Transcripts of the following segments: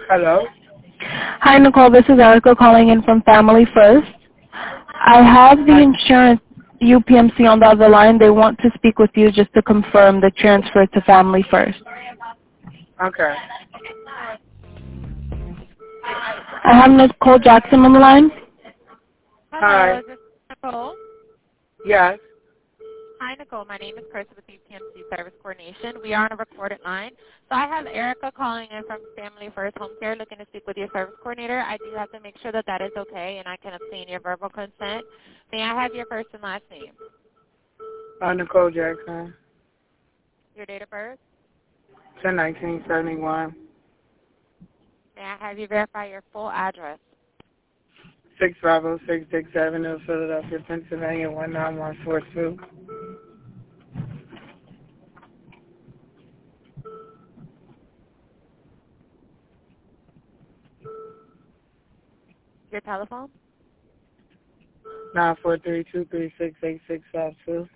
Hello? Hi, Nicole. This is Erica calling in from Family First. I have the Hi. insurance UPMC on the other line. They want to speak with you just to confirm the transfer to Family First. Okay. I have Nicole Jackson on the line. Hello, Hi. is this Nicole? Yes. Hi, Nicole. My name is Chris with UPMC Service Coordination. We are on a recorded line. So I have Erica calling in from Family First Home Care looking to speak with your service coordinator. I do have to make sure that that is okay and I can obtain your verbal consent. May I have your first and last name? Nicole Jackson. Your date of birth? 1971. May I have you verify your full address? 6506 Dix Avenue, Philadelphia, Pennsylvania, 19142. Your telephone? 943-236-8652.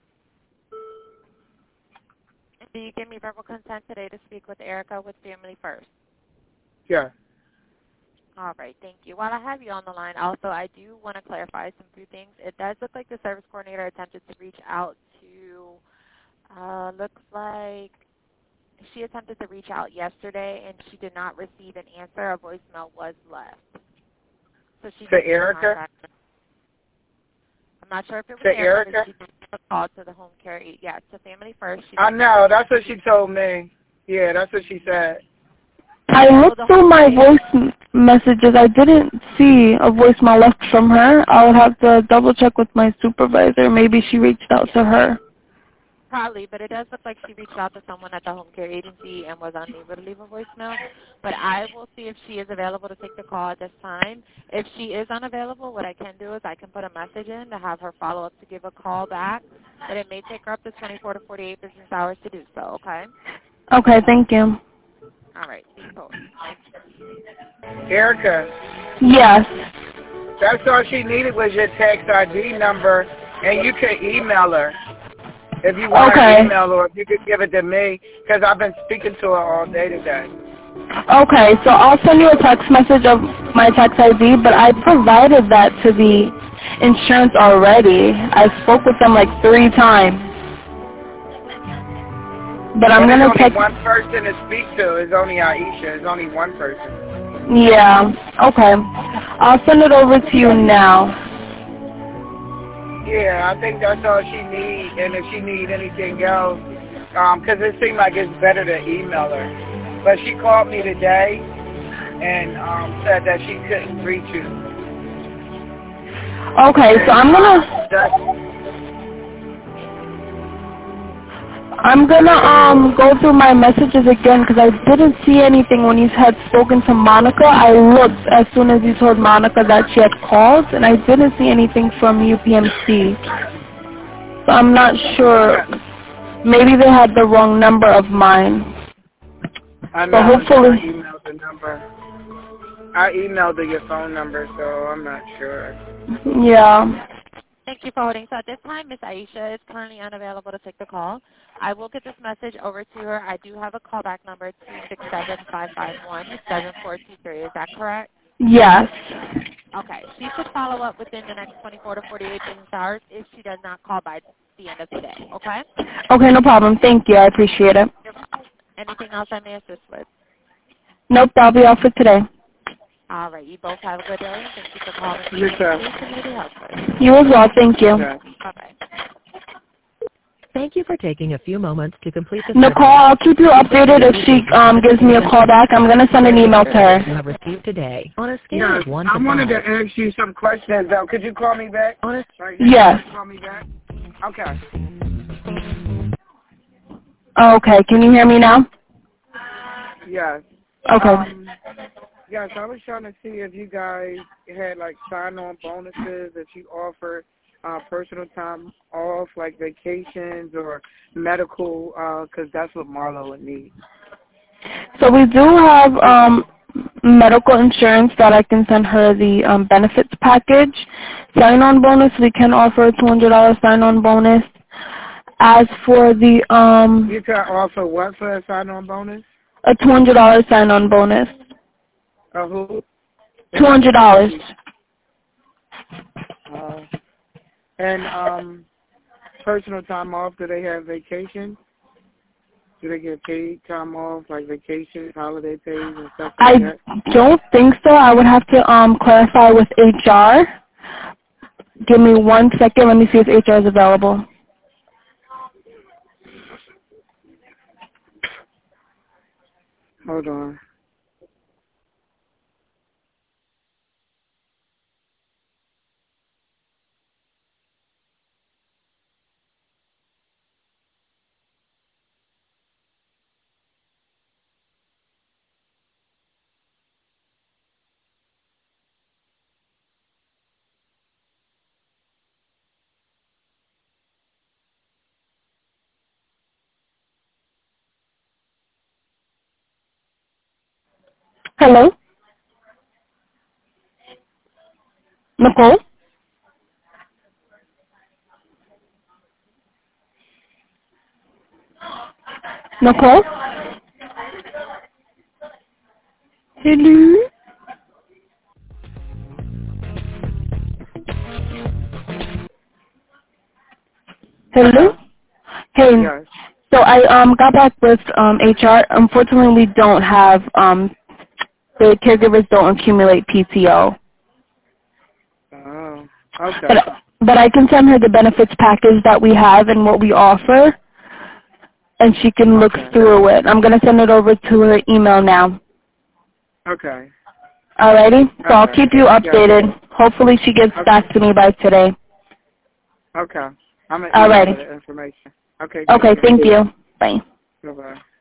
Do you give me verbal consent today to speak with Erica with Family First? Yeah. All right, thank you. While I have you on the line, also, I do want to clarify some few things. It does look like the service coordinator attempted to reach out to, looks like she attempted to reach out yesterday, and she did not receive an answer. A voicemail was left. So she To did Erica? contact her. I'm not sure if it was To Erica, but Erica? she did a call to the home care. Yeah, to Family First. She I did know. That's what she told me. Yeah, that's what she said. I looked through my voice messages. I didn't see a voicemail left from her. I'll have to double check with my supervisor. Maybe she reached out to her. Probably, but it does look like she reached out to someone at the home care agency and was unable to leave a voicemail. But I will see if she is available to take the call at this time. If she is unavailable, what I can do is I can put a message in to have her follow up to give a call back. But it may take her up to 24 to 48 business hours to do so, okay? Okay, thank you. All right, please hold. Erica, Yes. that's all she needed was your tax ID number, and you can email her. If you want Okay. to email her, if you could give it to me, because I've been speaking to her all day today. Okay, so I'll send you a text message of my tax ID, but I provided that to the insurance already. I spoke with them like 3 times. But I'm But going there's to only text... one person to speak to. It's only Aisha. It's only one person. Yeah, okay. I'll send it over to you now. Yeah, I think that's all she needs. And if she needs anything else, because it seemed like it's better to email her. But she called me today and said that she couldn't reach you. Okay, so I'm gonna go through my messages again because I didn't see anything when you had spoken to Monica. I looked as soon as you told Monica that she had called, and I didn't see anything from UPMC. So I'm not sure. Maybe they had the wrong number of mine. I So know. hopefully. I emailed the number. I emailed her your phone number, so I'm not sure. Yeah. Thank you for holding. So at this time, Miss Aisha is currently unavailable to take the call. I will get this message over to her. I do have a callback number, 267-551-7423. Is that correct? Yes. Okay. She should follow up within the next 24 to 48 business hours if she does not call by the end of today. Okay? Okay, no problem. Thank you. I appreciate it. Anything else I may assist with? Nope, that'll be all for today. All right. You both have a good day. Thank you for calling. You too. Community Health Service. You as well. Thank you. Okay. Bye-bye. Thank you for taking a few moments to complete the Nicole, I'll keep you updated if she gives me a call back. I'm going to send an email to her. you have received today. On a scale Yes, of 1 I to wanted 5. to ask you some questions, though. Could you call me back? On a Right now? Yes. Could you call me back? Okay. Okay, can you hear me now? Yes. Okay. Yes, I was trying to see if you guys had, like, sign-on bonuses, if you offered personal time off, like vacations or medical, because that's what Marlo would need. So we do have medical insurance that I can send her the benefits package. Sign-on bonus, we can offer a $200 sign-on bonus. As for the You can offer what for a sign-on bonus? a $200 sign-on bonus. Who? $200. And personal time off, do they have vacation? Do they get paid time off, like vacations, holiday pays, and stuff like that? I don't think so. I would have to clarify with HR. Give me 1 second. Let me see if HR is available. Hold on. Hello? Nicole? Nicole? Hello? Hello? Hey. Yes. So I got back with HR. Unfortunately, we don't have the caregivers don't accumulate PTO. Oh, okay. But I can send her the benefits package that we have and what we offer, and she can look through it. I'm going to send it over to her email now. Okay. Alrighty? So I'll keep you updated. Yeah. Hopefully she gets back to me by today. Okay. I'm going to email the information. Okay. Okay, thank you. Bye. Bye-bye.